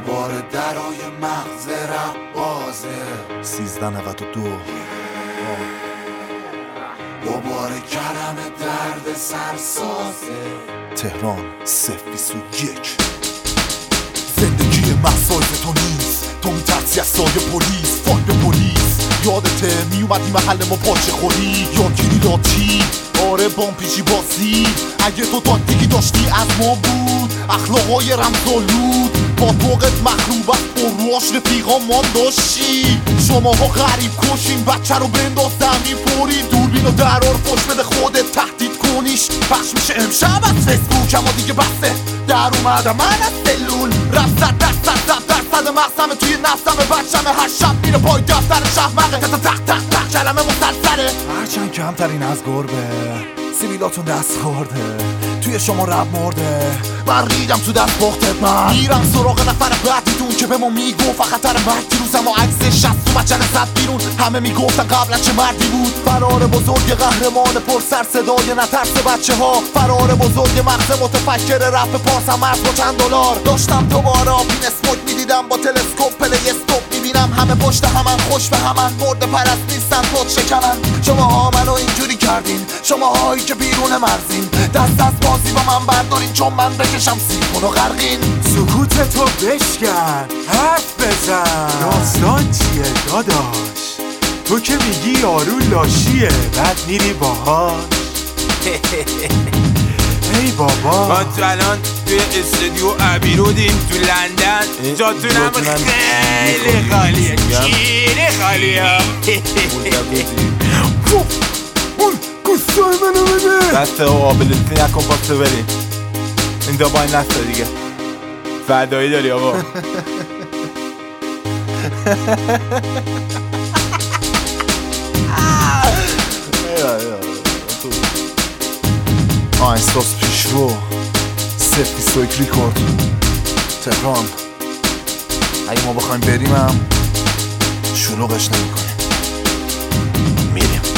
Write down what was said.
دوباره درای مغز رب بازه 1392 دوباره کلمه درد سرسازه تهران 021 زندگی مسایز تو نیست، تو میترسی از سایه پلیس، فاک به پلیس. یادته میومدی محل ما پاچه خوری، یادگیری لاتی، آره بام پیچی باسی. اگه تو تاکتیکی داشتی از ما بود، اخلاقای رمزالود با توقت مخروب است و رواش رفیقا مان داشتی. شماها غریب کشین بچه رو بنداز زمین پوری، دوربین و درار پشت بده خودت تهدید کنیش. پخش میشه امشب از فیسبوک اما دیگه بسته، در اومدم من از سلول رفت زد درصد مغزمه توی نفسمه. بچمه هر شب میره پای دفتر شهمقه تق کلمه مسلسله. هرچند کمترین از گربه سیبیلاتون دست خورده، توی شما رب مرده. من ریدم تو دست باختت، من میرم سراغ نفر بعدیتون که به ما میگفت خطر مرگ. دیروزم و عکس 60 و بچه زد بیرون، همه میگفتن قبلا چه مردی بود. فرار بزرگ قهرمان پر سر صدای نترس بچه ها، فرار بزرگ مغز متفکر رپ پاس هم مرز با چند دلار. داشتم دوباره آبین اسموک میدیدم با تلسکوپ پلی استوب میبینم همه پشت همن خوش به همن مرد پرست نیستن خود شکنن. شماها منو اینجوری کردین، شماهایی که بیرون مرزین، دست از بازی با من بردارین چون من بکشم سیفون و غرقین. سکوت تو بشکن، حرف بزن، داستان چیه داداش؟ تو که میگی یارو لاشیه بعد میری باهاش. ای بابا ما تو الان توی استودیو ابیرودیم تو لندن، جاتونم خیلی خالیه، خیلی خالیه. اون گوستای منو بده. دست قابلتی نکن پاسه بریم، این دابای نسته دیگه. فدایی داری آقا. احساس پیشرو 021 ریکورد تهران. اگه ما بخوایم بریم هم شلوغش نمیکنیم، میریم.